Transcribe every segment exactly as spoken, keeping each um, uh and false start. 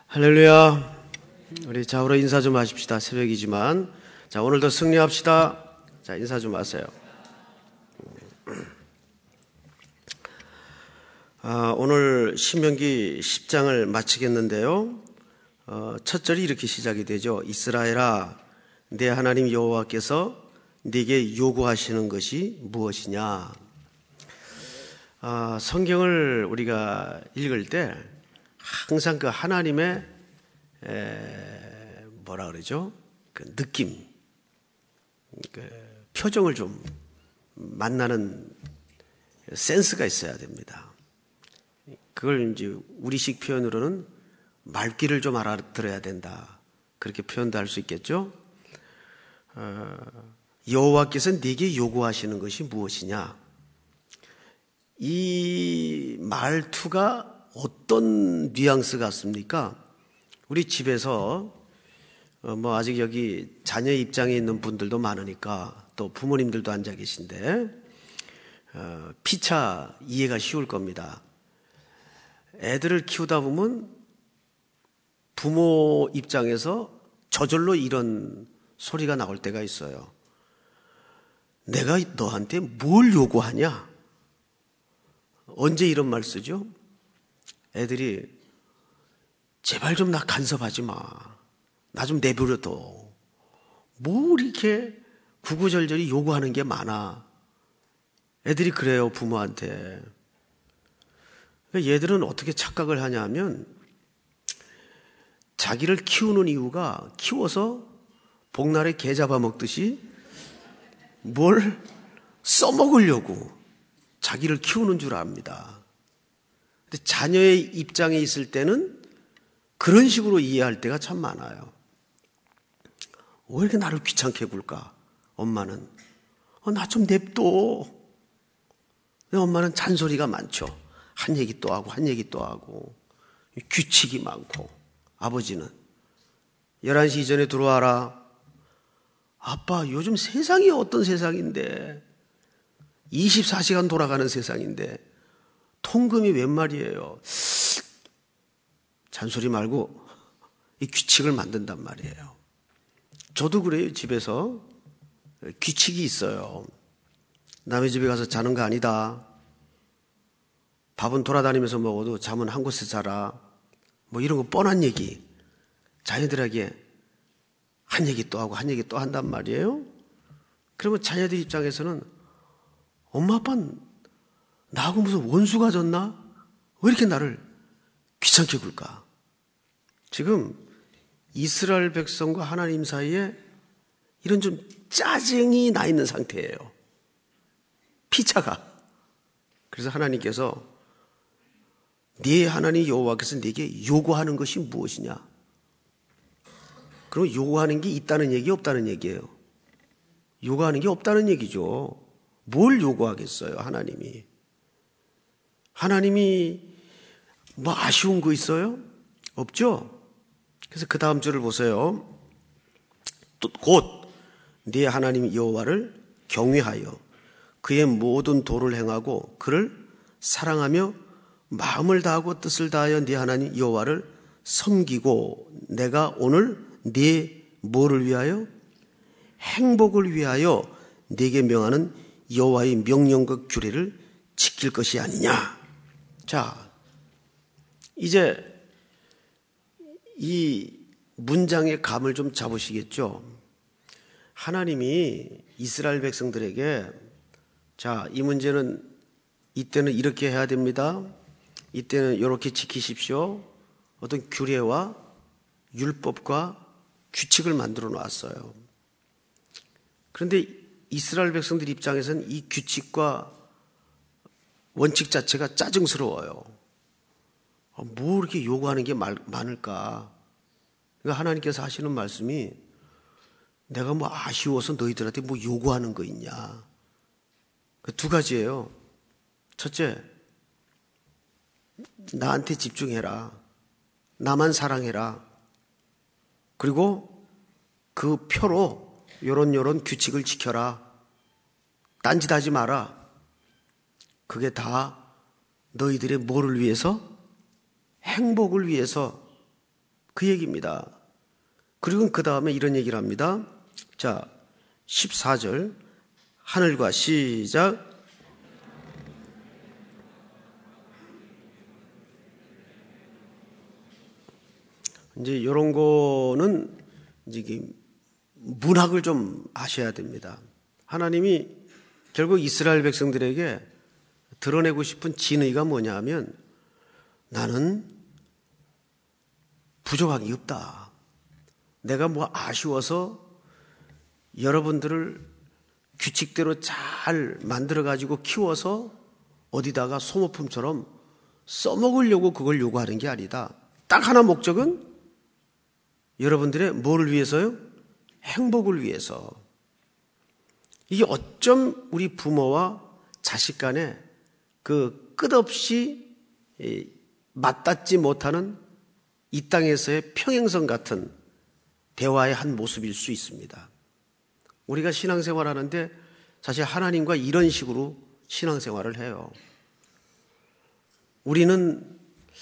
할렐루야. 우리 좌우로 인사 좀 하십시다. 새벽이지만. 자, 오늘도 승리합시다. 자, 인사 좀 하세요. 아, 오늘 신명기 십 장을 마치겠는데요. 어, 첫 절이 이렇게 시작이 되죠. 이스라엘아, 내 하나님 여호와께서 네게 요구하시는 것이 무엇이냐. 아, 성경을 우리가 읽을 때 항상 그 하나님의 에, 뭐라 그러죠? 그 느낌, 그 표정을 좀 만나는 센스가 있어야 됩니다. 그걸 이제 우리식 표현으로는 말귀를 좀 알아들어야 된다. 그렇게 표현도 할 수 있겠죠? 어, 여호와께서 네게 요구하시는 것이 무엇이냐? 이 말투가 어떤 뉘앙스 같습니까? 우리 집에서 어, 뭐 아직 여기 자녀 입장에 있는 분들도 많으니까 또 부모님들도 앉아 계신데 어, 피차 이해가 쉬울 겁니다. 애들을 키우다 보면 부모 입장에서 저절로 이런 소리가 나올 때가 있어요. 내가 너한테 뭘 요구하냐? 언제 이런 말 쓰죠? 애들이 제발 좀 나 간섭하지 마. 나 좀 내버려둬. 뭘 이렇게 구구절절히 요구하는 게 많아. 애들이 그래요, 부모한테. 얘들은 어떻게 착각을 하냐면 자기를 키우는 이유가 키워서 복날에 개 잡아먹듯이 뭘 써먹으려고 자기를 키우는 줄 압니다. 근데 자녀의 입장에 있을 때는 그런 식으로 이해할 때가 참 많아요. 왜 이렇게 나를 귀찮게 굴까? 엄마는. 어, 나 좀 냅둬. 근데 엄마는 잔소리가 많죠. 한 얘기 또 하고 한 얘기 또 하고 규칙이 많고. 아버지는 열한 시 이전에 들어와라. 아빠, 요즘 세상이 어떤 세상인데 이십사 시간 돌아가는 세상인데 통금이 웬 말이에요. 잔소리 말고 이 규칙을 만든단 말이에요. 저도 그래요. 집에서 규칙이 있어요. 남의 집에 가서 자는 거 아니다. 밥은 돌아다니면서 먹어도 잠은 한 곳에 자라. 뭐 이런 거 뻔한 얘기. 자녀들에게 한 얘기 또 하고 한 얘기 또 한단 말이에요. 그러면 자녀들 입장에서는 엄마 아빠는 나하고 무슨 원수가 졌나? 왜 이렇게 나를 귀찮게 굴까? 지금 이스라엘 백성과 하나님 사이에 이런 좀 짜증이 나 있는 상태예요. 피차가. 그래서 하나님께서 네 하나님 여호와께서 네게 요구하는 것이 무엇이냐? 그럼 요구하는 게 있다는 얘기 없다는 얘기예요. 요구하는 게 없다는 얘기죠. 뭘 요구하겠어요, 하나님이? 하나님이 뭐 아쉬운 거 있어요? 없죠? 그래서 그 다음 줄을 보세요. 곧 네 하나님 여호와를 경외하여 그의 모든 도를 행하고 그를 사랑하며 마음을 다하고 뜻을 다하여 네 하나님 여호와를 섬기고 내가 오늘 네 뭐를 위하여? 행복을 위하여 네게 명하는 여호와의 명령과 규례를 지킬 것이 아니냐. 자, 이제 이 문장의 감을 좀 잡으시겠죠? 하나님이 이스라엘 백성들에게 자, 이 문제는 이때는 이렇게 해야 됩니다. 이때는 이렇게 지키십시오. 어떤 규례와 율법과 규칙을 만들어 놨어요. 그런데 이스라엘 백성들 입장에서는 이 규칙과 원칙 자체가 짜증스러워요. 뭐 이렇게 요구하는 게 많을까? 그러니까 하나님께서 하시는 말씀이 내가 뭐 아쉬워서 너희들한테 뭐 요구하는 거 있냐? 두 가지예요. 첫째, 나한테 집중해라. 나만 사랑해라. 그리고 그 표로 요런 요런 규칙을 지켜라. 딴짓하지 마라. 그게 다 너희들의 뭐를 위해서? 행복을 위해서 그 얘기입니다. 그리고 그 다음에 이런 얘기를 합니다. 자, 십사 절 하늘과 시작. 이제 이런 거는 이제 문학을 좀 아셔야 됩니다. 하나님이 결국 이스라엘 백성들에게 드러내고 싶은 진의가 뭐냐 하면 나는 부족함이 없다. 내가 뭐 아쉬워서 여러분들을 규칙대로 잘 만들어가지고 키워서 어디다가 소모품처럼 써먹으려고 그걸 요구하는 게 아니다. 딱 하나 목적은 여러분들의 뭐를 위해서요? 행복을 위해서. 이게 어쩜 우리 부모와 자식 간에 그 끝없이 맞닿지 못하는 이 땅에서의 평행선 같은 대화의 한 모습일 수 있습니다. 우리가 신앙생활 하는데 사실 하나님과 이런 식으로 신앙생활을 해요. 우리는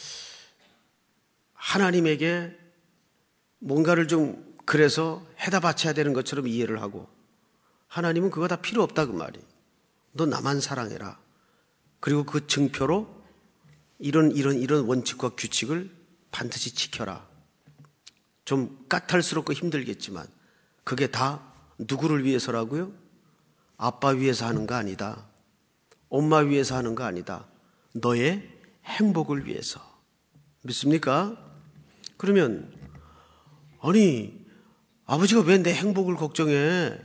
하나님에게 뭔가를 좀 그래서 해다 바쳐야 되는 것처럼 이해를 하고 하나님은 그거 다 필요 없다 그 말이. 너 나만 사랑해라. 그리고 그 증표로 이런 이런 이런 원칙과 규칙을 반드시 지켜라. 좀 까탈스럽고 힘들겠지만 그게 다 누구를 위해서라고요? 아빠 위해서 하는 거 아니다. 엄마 위해서 하는 거 아니다. 너의 행복을 위해서. 믿습니까? 그러면 아니 아버지가 왜 내 행복을 걱정해?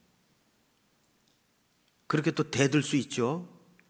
그렇게 또 대들 수 있죠.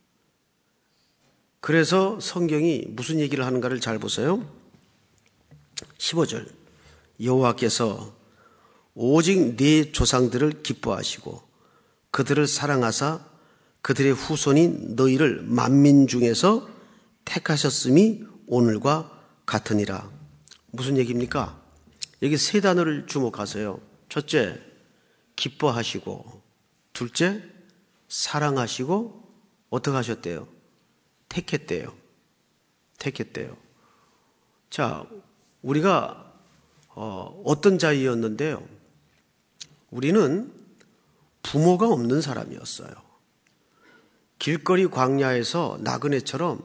그래서 성경이 무슨 얘기를 하는가를 잘 보세요. 십오 절 여호와께서 오직 네 조상들을 기뻐하시고 그들을 사랑하사 그들의 후손인 너희를 만민 중에서 택하셨음이 오늘과 같으니라. 무슨 얘기입니까? 여기 세 단어를 주목하세요. 첫째, 기뻐하시고, 둘째, 사랑하시고, 어떻게 하셨대요? 택했대요. 택했대요. 자, 우리가 어, 어떤 자이였는데요. 우리는 부모가 없는 사람이었어요. 길거리 광야에서 나그네처럼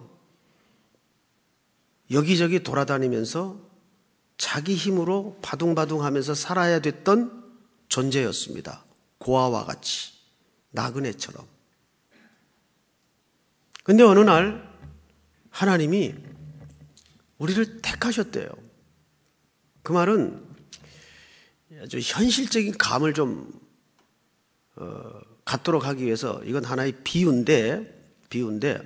여기저기 돌아다니면서 자기 힘으로 바둥바둥하면서 살아야 됐던 존재였습니다. 고아와 같이, 나그네처럼. 근데 어느 날 하나님이 우리를 택하셨대요. 그 말은 아주 현실적인 감을 좀 어, 갖도록 하기 위해서 이건 하나의 비유인데, 비유인데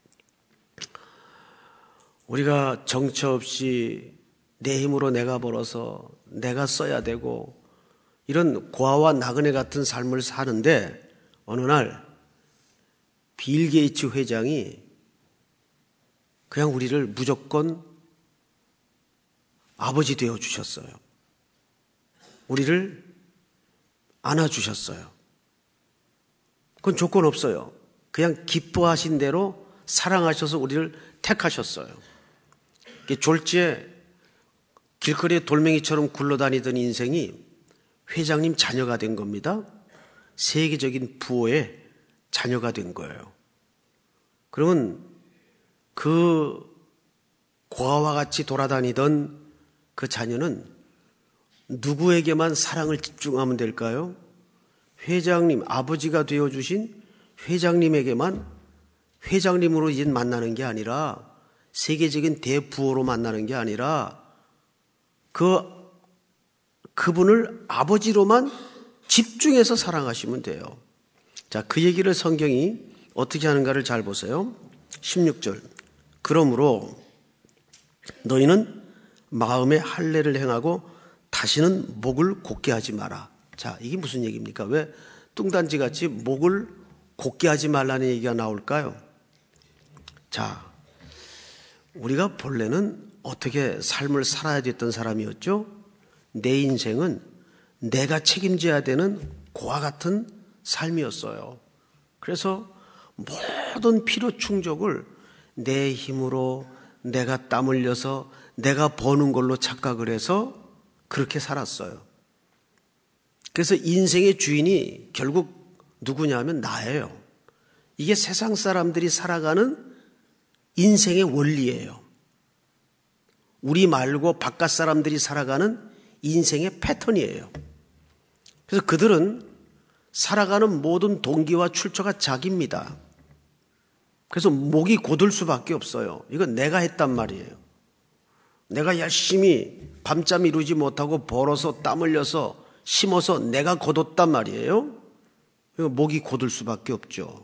우리가 정처 없이 내 힘으로 내가 벌어서 내가 써야 되고 이런 고아와 나그네 같은 삶을 사는데 어느 날 빌 게이츠 회장이 그냥 우리를 무조건 아버지 되어 주셨어요. 우리를 안아주셨어요. 그건 조건 없어요. 그냥 기뻐하신 대로 사랑하셔서 우리를 택하셨어요. 졸지에 길거리에 돌멩이처럼 굴러다니던 인생이 회장님 자녀가 된 겁니다. 세계적인 부호의 자녀가 된 거예요. 그러면 그 고아와 같이 돌아다니던 그 자녀는 누구에게만 사랑을 집중하면 될까요? 회장님, 아버지가 되어주신 회장님에게만 회장님으로 이제 만나는 게 아니라 세계적인 대부호로 만나는 게 아니라 그, 그분을 아버지로만 집중해서 사랑하시면 돼요. 자, 그 얘기를 성경이 어떻게 하는가를 잘 보세요. 십육 절. 그러므로 너희는 마음에 할례를 행하고 다시는 목을 곧게 하지 마라. 자, 이게 무슨 얘기입니까? 왜 뚱단지 같이 목을 곧게 하지 말라는 얘기가 나올까요? 자, 우리가 본래는 어떻게 삶을 살아야 됐던 사람이었죠? 내 인생은 내가 책임져야 되는 고아 같은 삶이었어요. 그래서 모든 필요 충족을 내 힘으로 내가 땀 흘려서 내가 버는 걸로 착각을 해서 그렇게 살았어요. 그래서 인생의 주인이 결국 누구냐면 나예요. 이게 세상 사람들이 살아가는 인생의 원리예요. 우리 말고 바깥 사람들이 살아가는 인생의 패턴이에요. 그래서 그들은 살아가는 모든 동기와 출처가 자기입니다. 그래서 목이 곧을 수밖에 없어요. 이건 내가 했단 말이에요. 내가 열심히 밤잠 이루지 못하고 벌어서 땀 흘려서 심어서 내가 거뒀단 말이에요. 목이 곧을 수밖에 없죠.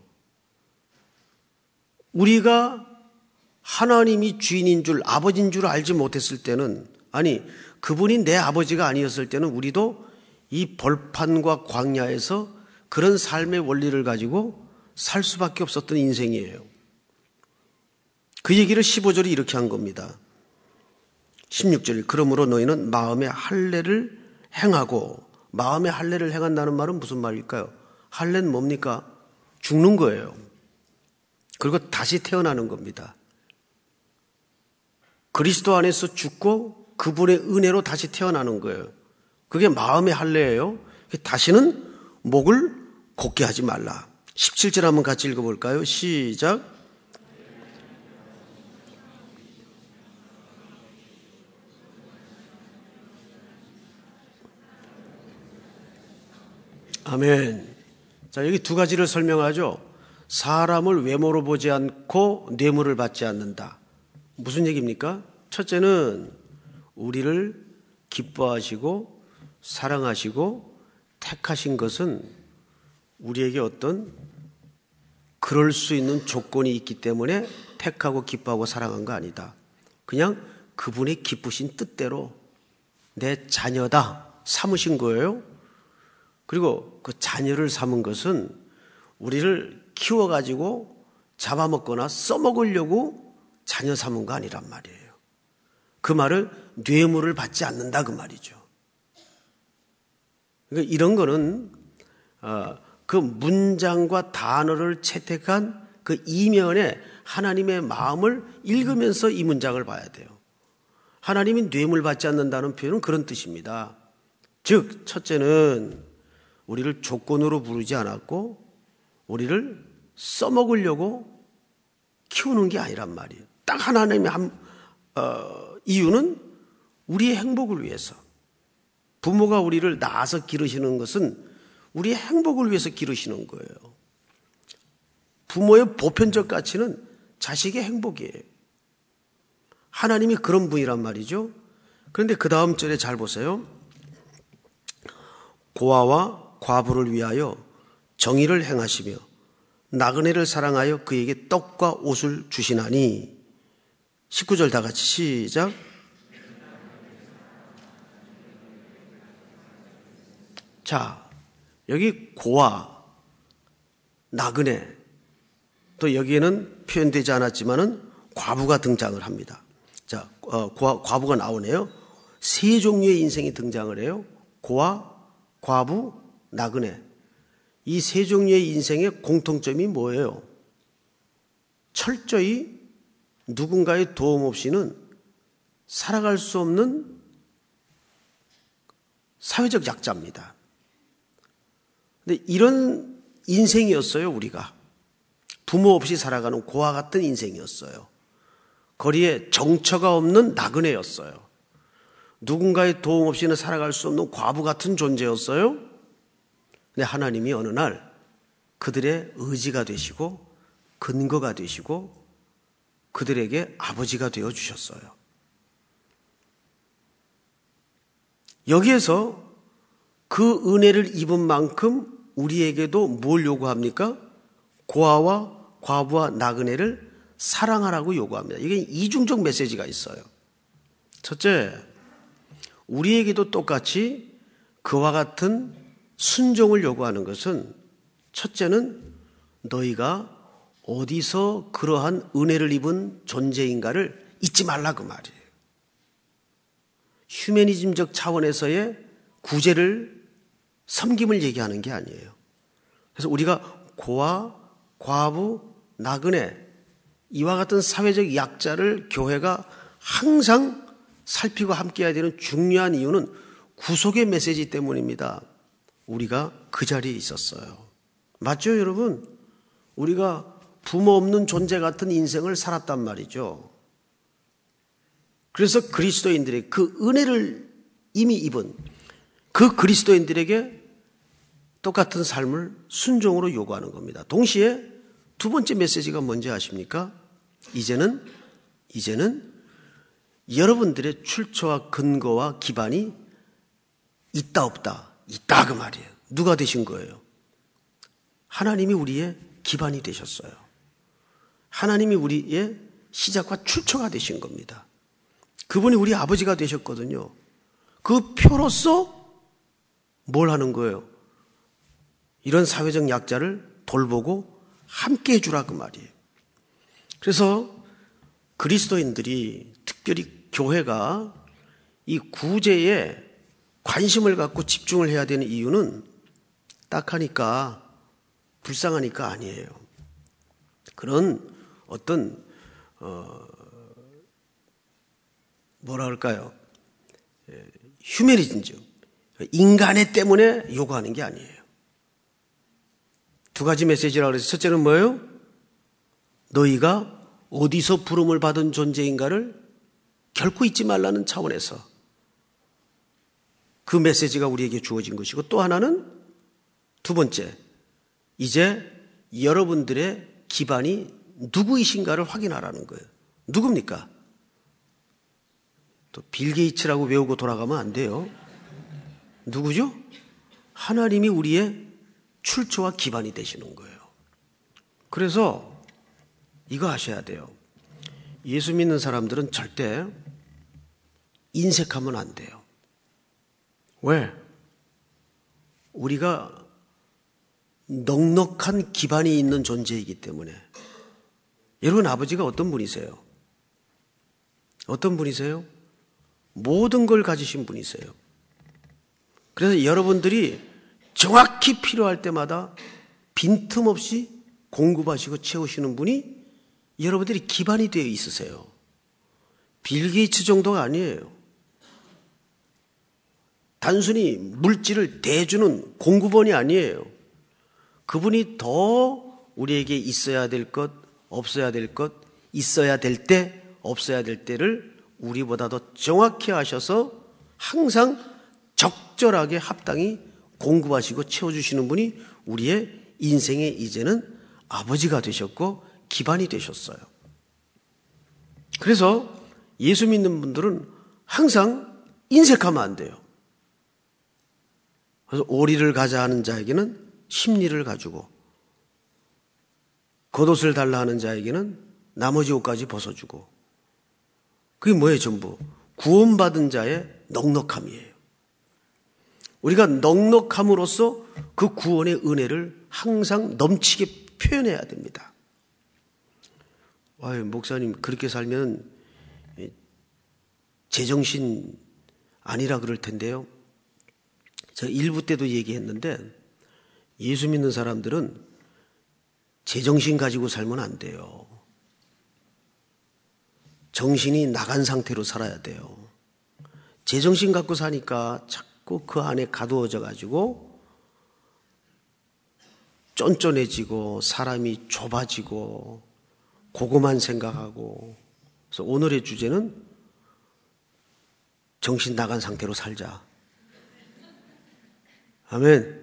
우리가 하나님이 주인인 줄, 아버지인 줄 알지 못했을 때는, 아니 그분이 내 아버지가 아니었을 때는 우리도 이 벌판과 광야에서 그런 삶의 원리를 가지고 살 수밖에 없었던 인생이에요. 그 얘기를 십오 절이 이렇게 한 겁니다. 십육 절, 그러므로 너희는 마음의 할례를 행하고, 마음의 할례를 행한다는 말은 무슨 말일까요? 할례는 뭡니까? 죽는 거예요. 그리고 다시 태어나는 겁니다. 그리스도 안에서 죽고 그분의 은혜로 다시 태어나는 거예요. 그게 마음의 할례예요. 다시는 목을 곧게 하지 말라. 십칠 절 한번 같이 읽어볼까요? 시작. 아멘. 자, 여기 두 가지를 설명하죠. 사람을 외모로 보지 않고 뇌물을 받지 않는다. 무슨 얘기입니까? 첫째는 우리를 기뻐하시고 사랑하시고 택하신 것은 우리에게 어떤 그럴 수 있는 조건이 있기 때문에 택하고 기뻐하고 사랑한 거 아니다. 그냥 그분의 기쁘신 뜻대로 내 자녀다 삼으신 거예요. 그리고 그 자녀를 삼은 것은 우리를 키워가지고 잡아먹거나 써먹으려고 자녀 삼은 거 아니란 말이에요. 그 말을 뇌물을 받지 않는다 그 말이죠. 그러니까 이런 거는 그 문장과 단어를 채택한 그 이면에 하나님의 마음을 읽으면서 이 문장을 봐야 돼요. 하나님이 뇌물 받지 않는다는 표현은 그런 뜻입니다. 즉 첫째는 우리를 조건으로 부르지 않았고 우리를 써먹으려고 키우는 게 아니란 말이에요. 딱 하나님의 한, 어, 이유는 우리의 행복을 위해서. 부모가 우리를 낳아서 기르시는 것은 우리의 행복을 위해서 기르시는 거예요. 부모의 보편적 가치는 자식의 행복이에요. 하나님이 그런 분이란 말이죠. 그런데 그 다음 절에 잘 보세요. 고아와 과부를 위하여 정의를 행하시며 나그네를 사랑하여 그에게 떡과 옷을 주시나니. 십구 절 다 같이 시작. 자, 여기 고아, 나그네, 또 여기에는 표현되지 않았지만은 과부가 등장을 합니다. 자, 어, 고아, 과부가 나오네요. 세 종류의 인생이 등장을 해요. 고아, 과부, 나그네. 이 세 종류의 인생의 공통점이 뭐예요? 철저히 누군가의 도움 없이는 살아갈 수 없는 사회적 약자입니다. 근데 이런 인생이었어요, 우리가. 부모 없이 살아가는 고아 같은 인생이었어요. 거리에 정처가 없는 나그네였어요. 누군가의 도움 없이는 살아갈 수 없는 과부 같은 존재였어요. 근데 하나님이 어느 날 그들의 의지가 되시고 근거가 되시고 그들에게 아버지가 되어 주셨어요. 여기에서 그 은혜를 입은 만큼 우리에게도 뭘 요구합니까? 고아와 과부와 나그네를 사랑하라고 요구합니다. 이게 이중적 메시지가 있어요. 첫째, 우리에게도 똑같이 그와 같은 순종을 요구하는 것은 첫째는 너희가 어디서 그러한 은혜를 입은 존재인가를 잊지 말라 그 말이에요. 휴머니즘적 차원에서의 구제를 섬김을 얘기하는 게 아니에요. 그래서 우리가 고아, 과부, 나그네 이와 같은 사회적 약자를 교회가 항상 살피고 함께해야 되는 중요한 이유는 구속의 메시지 때문입니다. 우리가 그 자리에 있었어요. 맞죠, 여러분? 우리가 부모 없는 존재 같은 인생을 살았단 말이죠. 그래서 그리스도인들의 그 은혜를 이미 입은 그 그리스도인들에게 똑같은 삶을 순종으로 요구하는 겁니다. 동시에 두 번째 메시지가 뭔지 아십니까? 이제는, 이제는 여러분들의 출처와 근거와 기반이 있다 없다. 있다 그 말이에요. 누가 되신 거예요? 하나님이 우리의 기반이 되셨어요. 하나님이 우리의 시작과 출처가 되신 겁니다. 그분이 우리 아버지가 되셨거든요. 그 표로서 뭘 하는 거예요? 이런 사회적 약자를 돌보고 함께 해주라 그 말이에요. 그래서 그리스도인들이 특별히 교회가 이 구제에 관심을 갖고 집중을 해야 되는 이유는 딱하니까 불쌍하니까 아니에요. 그런 어떤 어 뭐라 할까요? 휴메니즘적 인간의 때문에 요구하는 게 아니에요. 두 가지 메시지라고 그래서 첫째는 뭐예요? 너희가 어디서 부름을 받은 존재인가를 결코 잊지 말라는 차원에서 그 메시지가 우리에게 주어진 것이고, 또 하나는 두 번째, 이제 여러분들의 기반이 누구이신가를 확인하라는 거예요. 누굽니까? 또 빌 게이츠라고 외우고 돌아가면 안 돼요. 누구죠? 하나님이 우리의 출처와 기반이 되시는 거예요. 그래서 이거 아셔야 돼요. 예수 믿는 사람들은 절대 인색하면 안 돼요. 왜? 우리가 넉넉한 기반이 있는 존재이기 때문에. 여러분 아버지가 어떤 분이세요? 어떤 분이세요? 모든 걸 가지신 분이세요. 그래서 여러분들이 정확히 필요할 때마다 빈틈없이 공급하시고 채우시는 분이 여러분들이 기반이 되어 있으세요. 빌 게이츠 정도가 아니에요. 단순히 물질을 대주는 공급원이 아니에요. 그분이 더 우리에게 있어야 될 것, 없어야 될 것, 있어야 될 때, 없어야 될 때를 우리보다 더 정확히 하셔서 항상 적절하게 합당히 공급하시고 채워주시는 분이 우리의 인생의 이제는 아버지가 되셨고 기반이 되셨어요. 그래서 예수 믿는 분들은 항상 인색하면 안 돼요. 그래서 오리를 가자 하는 자에게는 십리를 가지고, 겉옷을 달라 하는 자에게는 나머지 옷까지 벗어주고, 그게 뭐예요? 전부 구원받은 자의 넉넉함이에요. 우리가 넉넉함으로써 그 구원의 은혜를 항상 넘치게 표현해야 됩니다. 아유, 목사님 그렇게 살면 제정신 아니라 그럴 텐데요. 제가 일부 때도 얘기했는데 예수 믿는 사람들은 제정신 가지고 살면 안 돼요. 정신이 나간 상태로 살아야 돼요. 제정신 갖고 사니까 자꾸 그 안에 가두어져 가지고 쫀쫀해지고 사람이 좁아지고 고거만 생각하고. 그래서 오늘의 주제는 정신 나간 상태로 살자. 아멘.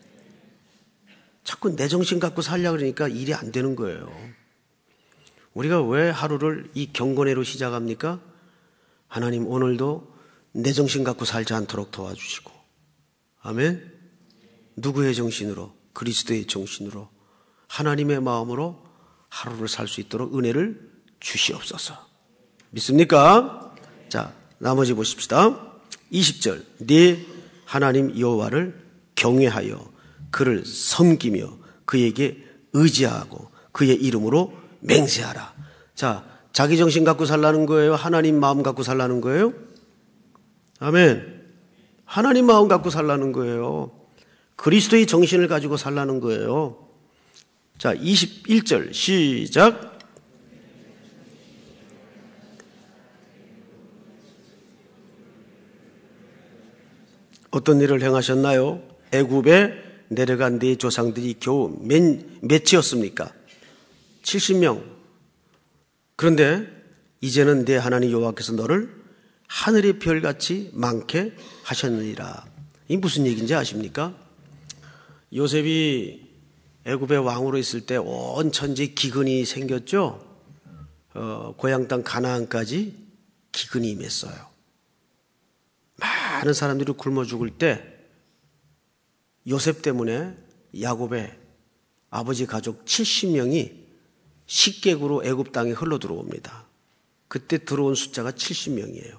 자꾸 내 정신 갖고 살려고 그러니까 일이 안 되는 거예요. 우리가 왜 하루를 이 경건회로 시작합니까? 하나님 오늘도 내 정신 갖고 살지 않도록 도와주시고. 아멘. 누구의 정신으로? 그리스도의 정신으로, 하나님의 마음으로 하루를 살 수 있도록 은혜를 주시옵소서. 믿습니까? 자, 나머지 보십시다. 이십 절. 네 하나님 여호와를 경외하여 그를 섬기며 그에게 의지하고 그의 이름으로 맹세하라. 자, 자기 정신 갖고 살라는 거예요? 하나님 마음 갖고 살라는 거예요? 아멘. 하나님 마음 갖고 살라는 거예요. 그리스도의 정신을 가지고 살라는 거예요. 자, 이십일 절 시작. 어떤 일을 행하셨나요? 애굽에 내려간 네 조상들이 겨우 몇, 몇이었습니까? 칠십 명. 그런데 이제는 내 하나님 여호와께서 너를 하늘의 별같이 많게 하셨느니라. 이 무슨 얘기인지 아십니까? 요셉이 애굽의 왕으로 있을 때 온 천지에 기근이 생겼죠. 어, 고향 땅 가나안까지 기근이 임했어요. 많은 사람들이 굶어 죽을 때 요셉 때문에 야곱의 아버지 가족 칠십 명이 식객으로 애굽 땅에 흘러 들어옵니다. 그때 들어온 숫자가 칠십 명이에요.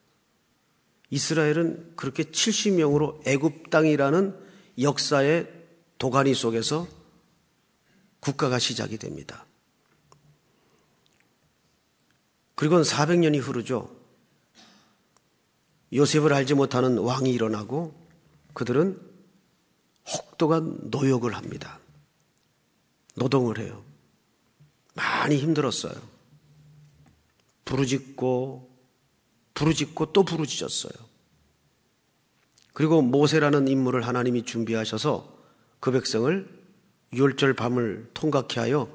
이스라엘은 그렇게 칠십 명으로 애굽 땅이라는 역사의 도가니 속에서 국가가 시작이 됩니다. 그리고는 사백 년이 흐르죠. 요셉을 알지 못하는 왕이 일어나고 그들은 혹독한 노역을 합니다. 노동을 해요. 많이 힘들었어요. 부르짖고 부르짖고 또 부르짖었어요. 그리고 모세라는 인물을 하나님이 준비하셔서 그 백성을 유월절 밤을 통각해 하여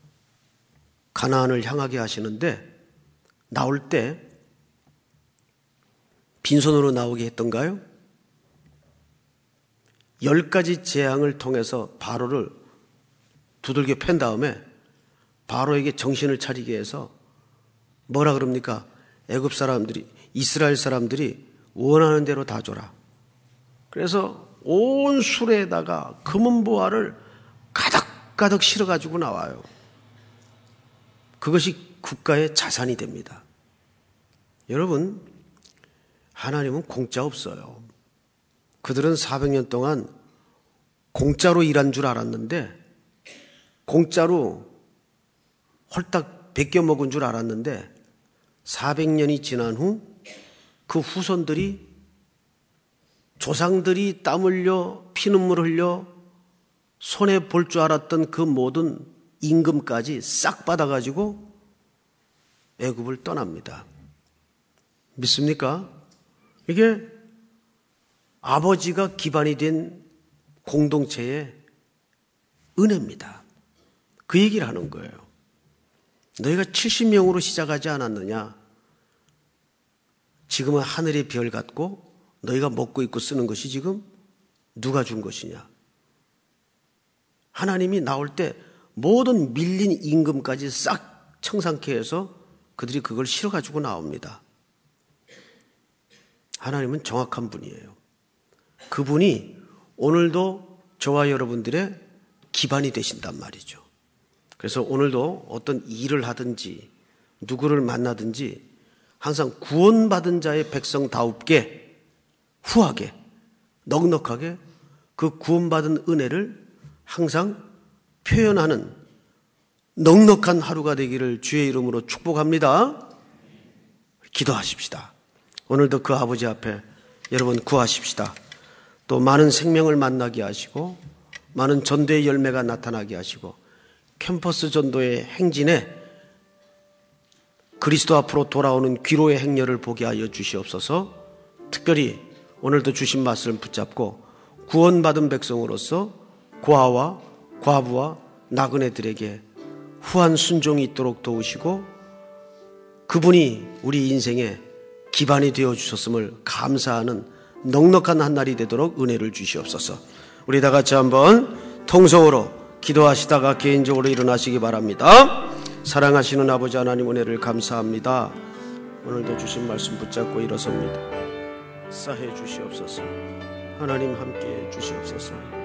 가나안을 향하게 하시는데 나올 때 빈손으로 나오게 했던가요? 열 가지 재앙을 통해서 바로를 두들겨 팬 다음에 바로에게 정신을 차리게 해서 뭐라 그럽니까? 애굽 사람들이, 이스라엘 사람들이 원하는 대로 다 줘라. 그래서 온 술에다가 금은 보화를 가득가득 실어가지고 나와요. 그것이 국가의 자산이 됩니다. 여러분, 하나님은 공짜 없어요. 그들은 사백 년 동안 공짜로 일한 줄 알았는데, 공짜로 홀딱 베껴 먹은 줄 알았는데, 사백 년이 지난 후 그 후손들이 조상들이 땀 흘려 피눈물 흘려 손해 볼 줄 알았던 그 모든 임금까지 싹 받아가지고 애굽을 떠납니다. 믿습니까? 이게 아버지가 기반이 된 공동체의 은혜입니다. 그 얘기를 하는 거예요. 너희가 칠십 명으로 시작하지 않았느냐? 지금은 하늘의 별 같고 너희가 먹고 입고 쓰는 것이 지금 누가 준 것이냐? 하나님이 나올 때 모든 밀린 임금까지 싹 청산케 해서 그들이 그걸 실어가지고 나옵니다. 하나님은 정확한 분이에요. 그분이 오늘도 저와 여러분들의 기반이 되신단 말이죠. 그래서 오늘도 어떤 일을 하든지 누구를 만나든지 항상 구원받은 자의 백성다웁게 후하게 넉넉하게 그 구원받은 은혜를 항상 표현하는 넉넉한 하루가 되기를 주의 이름으로 축복합니다. 기도하십시다. 오늘도 그 아버지 앞에 여러분 구하십시다. 또 많은 생명을 만나게 하시고 많은 전도의 열매가 나타나게 하시고 캠퍼스 전도의 행진에 그리스도 앞으로 돌아오는 귀로의 행렬을 보게 하여 주시옵소서. 특별히 오늘도 주신 말씀을 붙잡고 구원받은 백성으로서 고아와 과부와 나그네들에게 후한 순종이 있도록 도우시고 그분이 우리 인생의 기반이 되어 주셨음을 감사하는 넉넉한 한 날이 되도록 은혜를 주시옵소서. 우리 다 같이 한번 통성으로 기도하시다가 개인적으로 일어나시기 바랍니다. 사랑하시는 아버지 하나님 은혜를 감사합니다. 오늘도 주신 말씀 붙잡고 일어섭니다. 사해 주시옵소서. 하나님 함께해 주시옵소서.